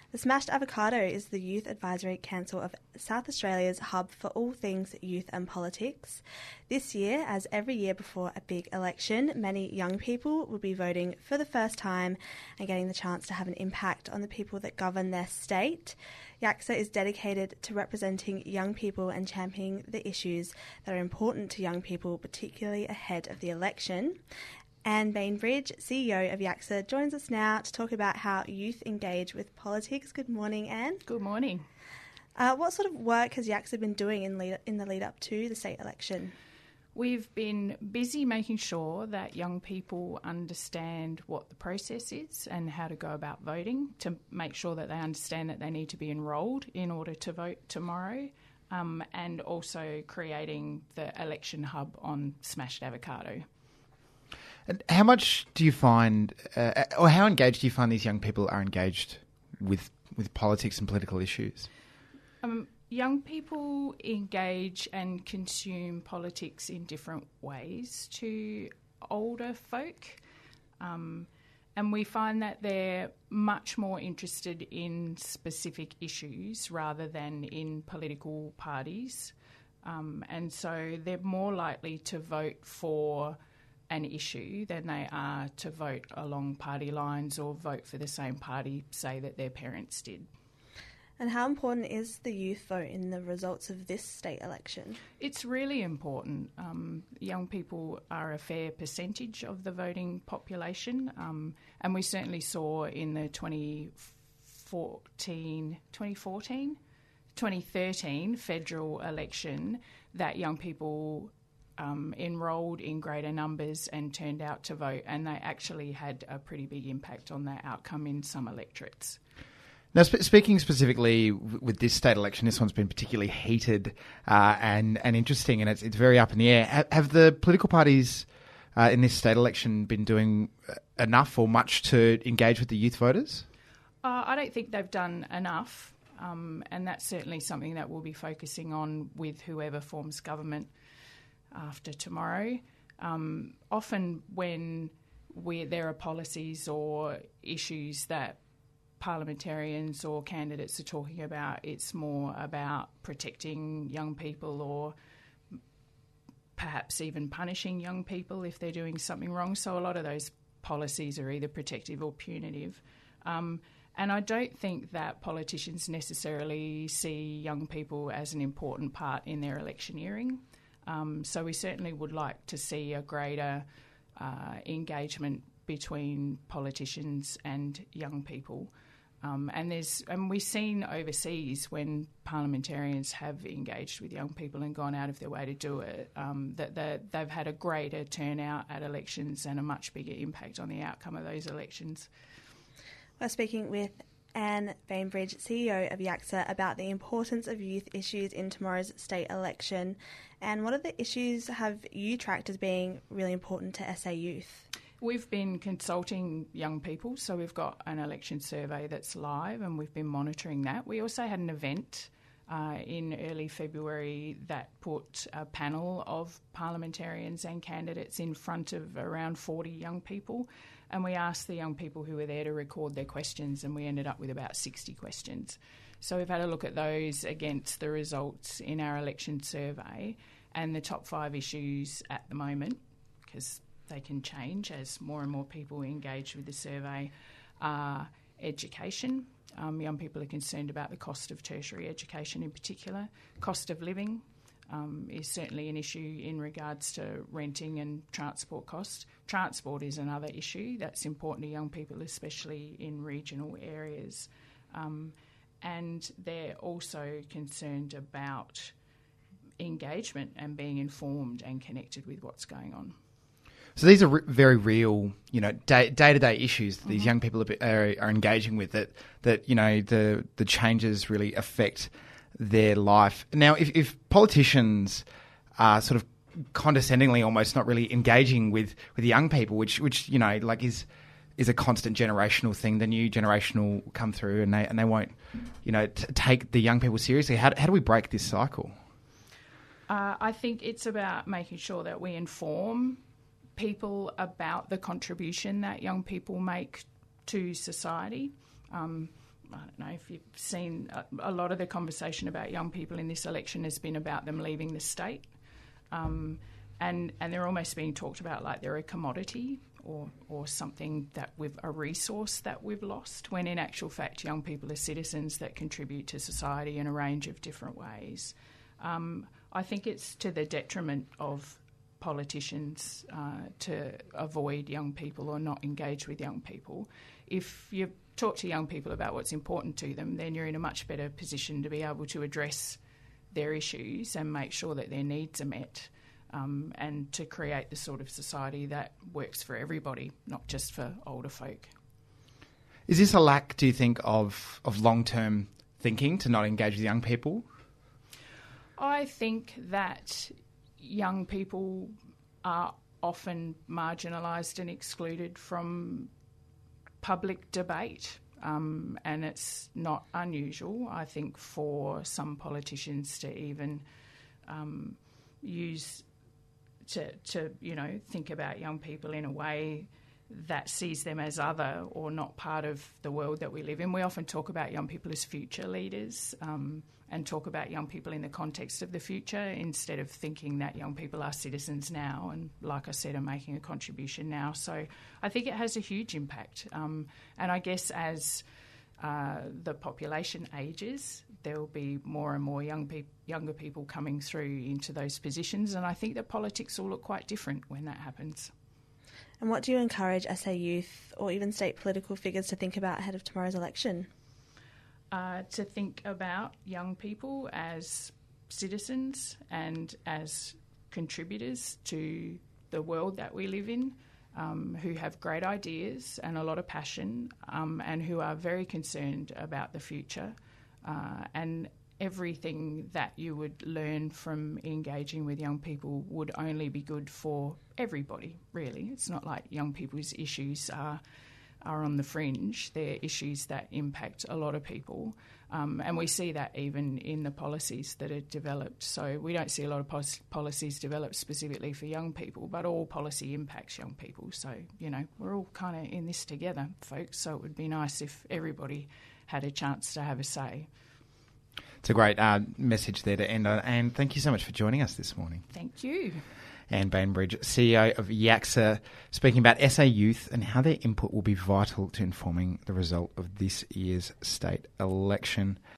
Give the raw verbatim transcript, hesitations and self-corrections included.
The Smashed Avocado is the Youth Advisory Council of South Australia's hub for all things youth and politics. This year, as every year before a big election, many young people will be voting for the first time and getting the chance to have an impact on the people that govern their state. YACSA is dedicated to representing young people and championing the issues that are important to young people, particularly ahead of the election. Anne Bainbridge, C E O of YACSA, joins us now to talk about how youth engage with politics. Good morning, Anne. Good morning. Uh, what sort of work has YACSA been doing in, lead, in the lead up to the state election? We've been busy making sure that young people understand what the process is and how to go about voting, to make sure that they understand that they need to be enrolled in order to vote tomorrow, um, and also creating the election hub on Smashed Avocado. And how much do you find, uh, or how engaged do you find these young people are engaged with with politics and political issues? Um, young people engage and consume politics in different ways to older folk, um, and we find that they're much more interested in specific issues rather than in political parties, um, and so they're more likely to vote for an issue than they are to vote along party lines or vote for the same party, say, that their parents did. And how important is the youth vote in the results of this state election? It's really important. Um, young people are a fair percentage of the voting population, um, and we certainly saw in the twenty fourteen, twenty fourteen, twenty thirteen federal election that young people Um, enrolled in greater numbers and turned out to vote, and they actually had a pretty big impact on their outcome in some electorates. Now, sp- speaking specifically w- with this state election, this one's been particularly heated uh, and and interesting, and it's it's very up in the air. Have, have the political parties uh, in this state election been doing enough or much to engage with the youth voters? Uh, I don't think they've done enough, um, and that's certainly something that we'll be focusing on with whoever forms government after tomorrow. Um, often when we, there are policies or issues that parliamentarians or candidates are talking about, it's more about protecting young people or perhaps even punishing young people if they're doing something wrong. So a lot of those policies are either protective or punitive. Um, and I don't think that politicians necessarily see young people as an important part in their electioneering. Um, so we certainly would like to see a greater uh, engagement between politicians and young people. Um, and there's and we've seen overseas when parliamentarians have engaged with young people and gone out of their way to do it, um, that they've had a greater turnout at elections and a much bigger impact on the outcome of those elections. We're speaking with Anne Bainbridge, C E O of YACSA, about the importance of youth issues in tomorrow's state election. And what are the issues have you tracked as being really important to S A Youth? We've been consulting young people, so we've got an election survey that's live and we've been monitoring that. We also had an event uh, in early February that put a panel of parliamentarians and candidates in front of around forty young people, and we asked the young people who were there to record their questions, and we ended up with about sixty questions. So we've had a look at those against the results in our election survey, and the top five issues at the moment, because they can change as more and more people engage with the survey, are education. Um, young people are concerned about the cost of tertiary education in particular. Cost of living um, is certainly an issue in regards to renting and transport costs. Transport is another issue that's important to young people, especially in regional areas. Um, and they're also concerned about engagement and being informed and connected with what's going on. So these are re- very real, you know, day, day-to-day issues that these mm-hmm. young people are, are engaging with, that, that, you know, the, the changes really affect their life. Now, if, if politicians are sort of condescendingly almost not really engaging with, with young people, which, which you know, like is is a constant generational thing, the new generation will come through and they and they won't, you know, t- take the young people seriously. How, how do we break this cycle? Uh, I think it's about making sure that we inform people about the contribution that young people make to society. Um, I don't know if you've seen a, a lot of the conversation about young people in this election has been about them leaving the state. Um, and and they're almost being talked about like they're a commodity or or something that we've, a resource that we've lost, when in actual fact young people are citizens that contribute to society in a range of different ways. Um, I think it's to the detriment of politicians uh, to avoid young people or not engage with young people. If you talk to young people about what's important to them, then you're in a much better position to be able to address their issues and make sure that their needs are met, um, and to create the sort of society that works for everybody, not just for older folk. Is this a lack, do you think, of, of long-term thinking to not engage with young people? I think that young people are often marginalised and excluded from public debate, um, and it's not unusual, I think, for some politicians to even um, use to, to, you know, think about young people in a way that sees them as other or not part of the world that we live in. We often talk about young people as future leaders, um, and talk about young people in the context of the future instead of thinking that young people are citizens now and, like I said, are making a contribution now. So I think it has a huge impact. Um, and I guess as uh, the population ages, there will be more and more young peop- younger people coming through into those positions, and I think that politics will look quite different when that happens. And what do you encourage S A youth or even state political figures to think about ahead of tomorrow's election? Uh, to think about young people as citizens and as contributors to the world that we live in, um, who have great ideas and a lot of passion, um, and who are very concerned about the future. Uh, and everything that you would learn from engaging with young people would only be good for everybody, really. It's not like young people's issues are are on the fringe. They're issues that impact a lot of people. Um, and we see that even in the policies that are developed. So we don't see a lot of pos- policies developed specifically for young people, but all policy impacts young people. So, you know, we're all kind of in this together, folks. So it would be nice if everybody had a chance to have a say. It's a great uh, message there to end on. And thank you so much for joining us this morning. Thank you. Anne Bainbridge, C E O of YACSA, speaking about S A youth and how their input will be vital to informing the result of this year's state election.